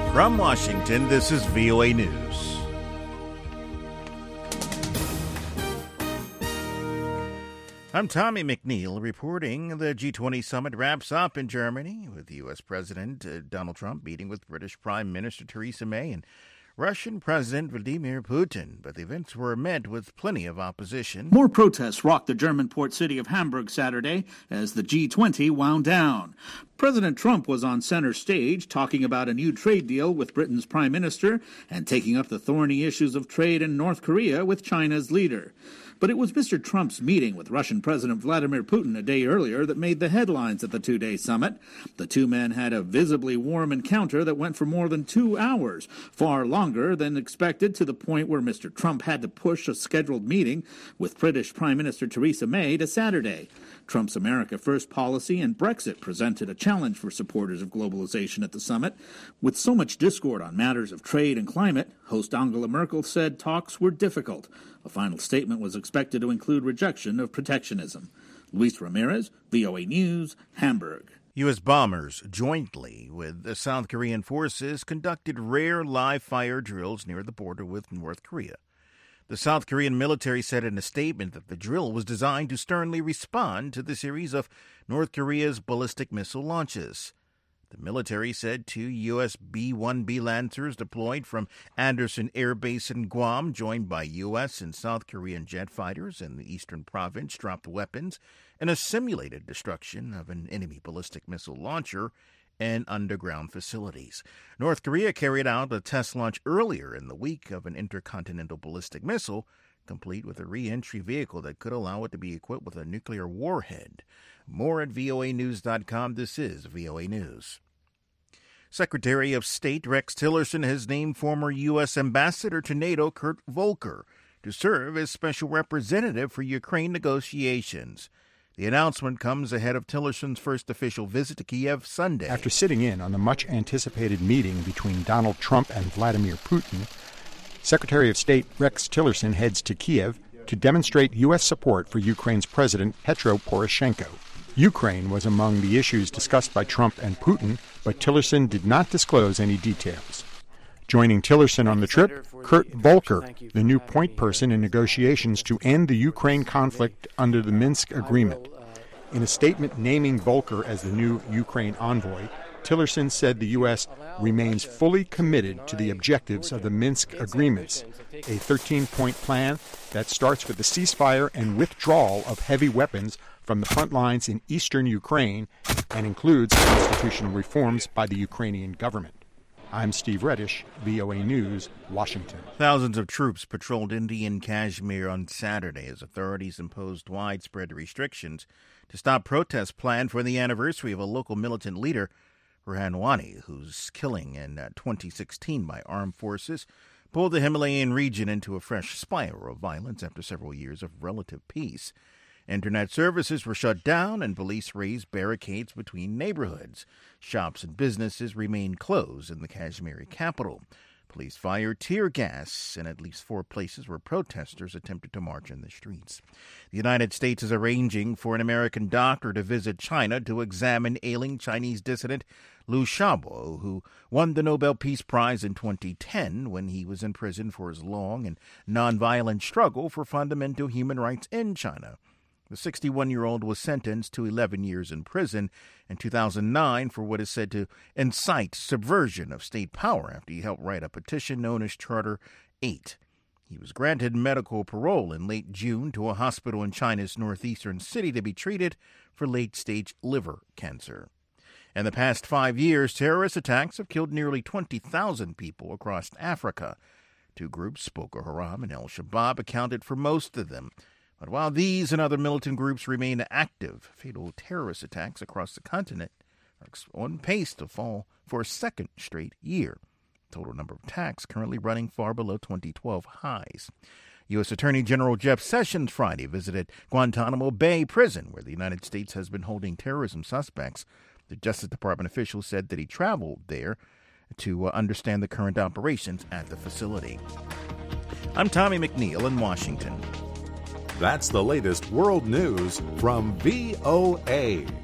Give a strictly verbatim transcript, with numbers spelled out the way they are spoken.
From Washington, this is V O A News. I'm Tommy McNeil reporting the G twenty summit wraps up in Germany with U S. President uh, Donald Trump meeting with British Prime Minister Theresa May and Russian President Vladimir Putin, but the events were met with plenty of opposition. More protests rocked the German port city of Hamburg Saturday as the G twenty wound down. President Trump was on center stage talking about a new trade deal with Britain's prime minister and taking up the thorny issues of trade in North Korea with China's leader. But it was Mister Trump's meeting with Russian President Vladimir Putin a day earlier that made the headlines at the two-day summit. The two men had a visibly warm encounter that went for more than two hours, far longer than expected, to the point where Mister Trump had to push a scheduled meeting with British Prime Minister Theresa May to Saturday. Trump's America First policy and Brexit presented a challenge for supporters of globalization at the summit. With so much discord on matters of trade and climate, host Angela Merkel said talks were difficult. A final statement was expected to include rejection of protectionism. Luis Ramirez, V O A News, Hamburg. U S bombers, jointly with the South Korean forces, conducted rare live-fire drills near the border with North Korea. The South Korean military said in a statement that the drill was designed to sternly respond to the series of North Korea's ballistic missile launches. The military said two U S B one B Lancers deployed from Andersen Air Base in Guam, joined by U S and South Korean jet fighters in the eastern province, dropped weapons in a simulated destruction of an enemy ballistic missile launcher and underground facilities. North Korea carried out a test launch earlier in the week of an intercontinental ballistic missile, complete with a re-entry vehicle that could allow it to be equipped with a nuclear warhead. More at V O A news dot com. This is V O A News. Secretary of State Rex Tillerson has named former U S. Ambassador to NATO Kurt Volker to serve as special representative for Ukraine negotiations. The announcement comes ahead of Tillerson's first official visit to Kiev Sunday. After sitting in on the much-anticipated meeting between Donald Trump and Vladimir Putin, Secretary of State Rex Tillerson heads to Kiev to demonstrate U S support for Ukraine's President Petro Poroshenko. Ukraine was among the issues discussed by Trump and Putin, but Tillerson did not disclose any details. Joining Tillerson on the trip, Kurt Volker, the new point person in negotiations to end the Ukraine conflict under the Minsk agreement. In a statement naming Volker as the new Ukraine envoy, Tillerson said the U S remains fully committed to the objectives of the Minsk agreements, a thirteen-point plan that starts with the ceasefire and withdrawal of heavy weapons from the front lines in eastern Ukraine and includes constitutional reforms by the Ukrainian government. I'm Steve Reddish, V O A News, Washington. Thousands of troops patrolled Indian Kashmir on Saturday as authorities imposed widespread restrictions to stop protests planned for the anniversary of a local militant leader, Burhan Wani, whose killing in twenty sixteen by armed forces pulled the Himalayan region into a fresh spiral of violence after several years of relative peace. Internet services were shut down and police raised barricades between neighborhoods. Shops and businesses remained closed in the Kashmiri capital. Police fired tear gas in at least four places where protesters attempted to march in the streets. The United States is arranging for an American doctor to visit China to examine ailing Chinese dissident Liu Xiaobo, who won the Nobel Peace Prize in twenty ten when he was in prison for his long and nonviolent struggle for fundamental human rights in China. The sixty-one-year-old was sentenced to eleven years in prison in two thousand nine for what is said to incite subversion of state power after he helped write a petition known as Charter eight. He was granted medical parole in late June to a hospital in China's northeastern city to be treated for late-stage liver cancer. In the past five years, terrorist attacks have killed nearly twenty thousand people across Africa. Two groups, Boko Haram and Al-Shabaab, accounted for most of them. But while these and other militant groups remain active, fatal terrorist attacks across the continent are on pace to fall for a second straight year. Total number of attacks currently running far below twenty twelve highs. U S. Attorney General Jeff Sessions Friday visited Guantanamo Bay Prison, where the United States has been holding terrorism suspects. The Justice Department official said that he traveled there to uh, understand the current operations at the facility. I'm Tommy McNeil in Washington. That's the latest world news from V O A.